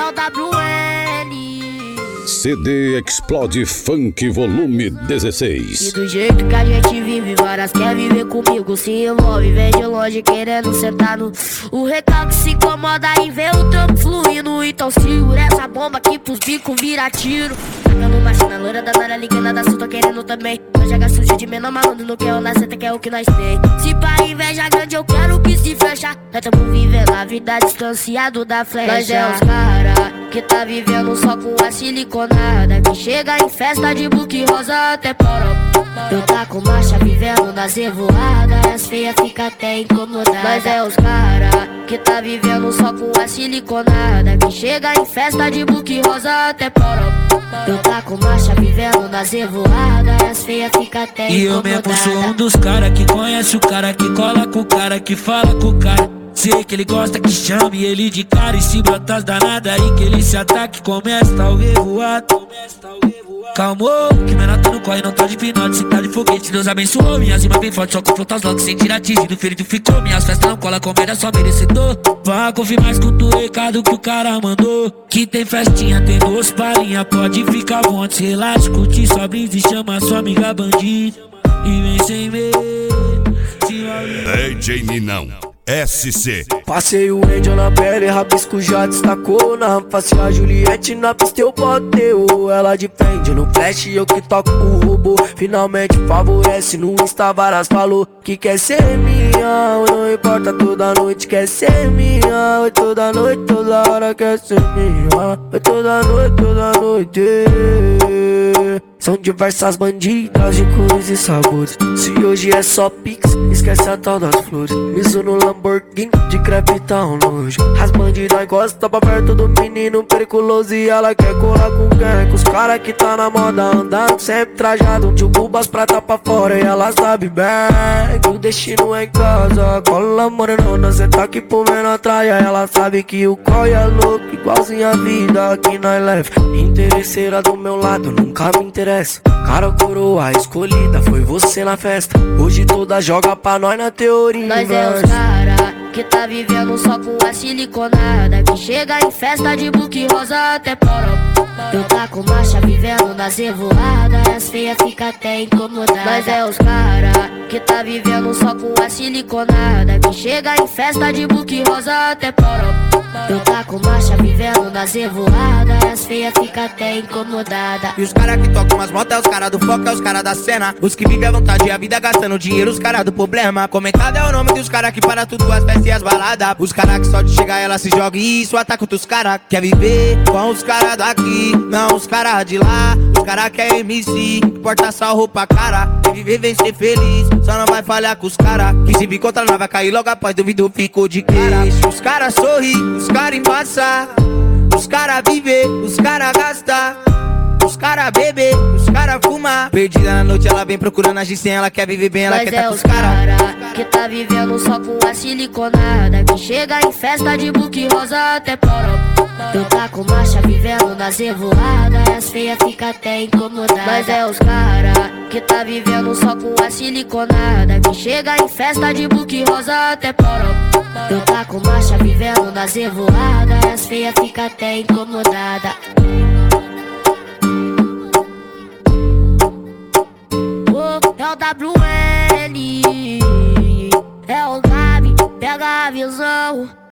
o WN. CD Explode Funk Volume 16. E do jeito que a gente vive, várias quer viver comigo, se envolve, vem de longe querendo sentar no. O recalque se incomoda em ver o trampo fluindo. Então segura essa bomba aqui pros bicos vira tiro. Sacando machina loira da Nara ligando da Sul, tô querendo também. Nós joga sujo de menor malandro, não quer o nascente, que é o que nós tem. Se pra inveja grande eu quero que se fecha. Nós tamo vivendo a vida distanciado da flecha. Nós é os cara que tá vivendo só com a siliconada, que chega em festa de book rosa até poró. Eu tá com marcha vivendo nas revoadas, as feias fica até incomodadas. Nós é os cara que tá vivendo só com a siliconada, que chega em festa de book rosa até poró. Eu tá com marcha vivendo nas revoadas, as feias fica até incomodadas. E eu mesmo sou um dos cara que conhece o cara, que cola com o cara, que fala com o cara. Sei que ele gosta que chame ele de cara, e se brotas danada aí que ele se ataque, começa o revoado. Calmou, que menor tá no corre, não tá de pinote, se tá de foguete, Deus abençoou. Minhas rimas bem forte, só confronta as logo, sem tirar atingido, ferido ficou. Minhas festas não cola, comédia só merecedor. Vá confirmar, escuta o recado que o cara mandou, que tem festinha, tem duas palhinhas, pode ficar à vontade, relaxa, curte sua brisa e chama sua amiga bandida. E vem sem medo. DJ Ninão SC. Passei o Angel na pele, rabisco já destacou. Na face a Juliette, na pista eu botei ela de frente no flash, eu que toco o robô. Finalmente favorece, no Insta várias falou que quer ser minha. Não importa, toda noite quer ser minha. Oi, toda noite, toda hora quer ser minha. Oi, toda noite. São diversas bandidas de cores e sabores. Se hoje é só pix, esquece a tal das flores. Miso no Lamborghini, de crepe tá um nojo. As bandidas gostam pra perto do menino periculoso, e ela quer colar com quem? Com os cara que tá na moda, andando sempre trajado, de cubas prata pra fora, e ela sabe bem que o destino é em casa. Cola morenona, cê tá aqui por menor traia. Ela sabe que o coi é louco, igualzinho a vida que nós leva. Interesseira do meu lado, nunca me interessa. Cara, coroa escolhida, foi você na festa. Hoje toda joga pra nós na teoria. Nós é os cara que tá vivendo só com a siliconada, que chega em festa de book rosa até poró. Eu tá com marcha vivendo nas revoadas, as feias fica até incomodadas. Nós é os cara que tá vivendo só com a siliconada, que chega em festa de book rosa até poró. Eu tá com marcha vivendo nas revoadas, as feias fica até incomodada. E os cara que tocam as motos é os cara do foco, é os cara da cena. Os que vivem à vontade a vida gastando dinheiro, os cara do problema. Comentado é o nome dos cara que para tudo, as festas e as baladas. Os cara que só de chegar ela se joga, e isso ataca outros cara. Quer viver com os cara daqui, não os cara de lá. Os cara que é MC, porta só roupa cara. Quer viver, vem ser feliz, só não vai falhar com os cara. Que se me encontrar não vai cair logo após, duvido ficou de cara. Os cara sorri, os cara embaça. Os cara viver, os cara gasta. Os cara bebe, os cara fuma. Perdida na noite ela vem procurando a Gicem, ela quer viver bem, ela Nós quer é tá com os os cara que tá vivendo só com a siliconada, que chega em festa de book rosa até poró. Eu tá com marcha vivendo nas revoadas, as feias fica até incomodadas. Nós é os cara que tá vivendo só com a siliconada, que chega em festa de book rosa até poró. Eu tá com marcha vivendo nas revoadas, as feias fica até incomodada. É o WN, é o Gabi, pega a visão.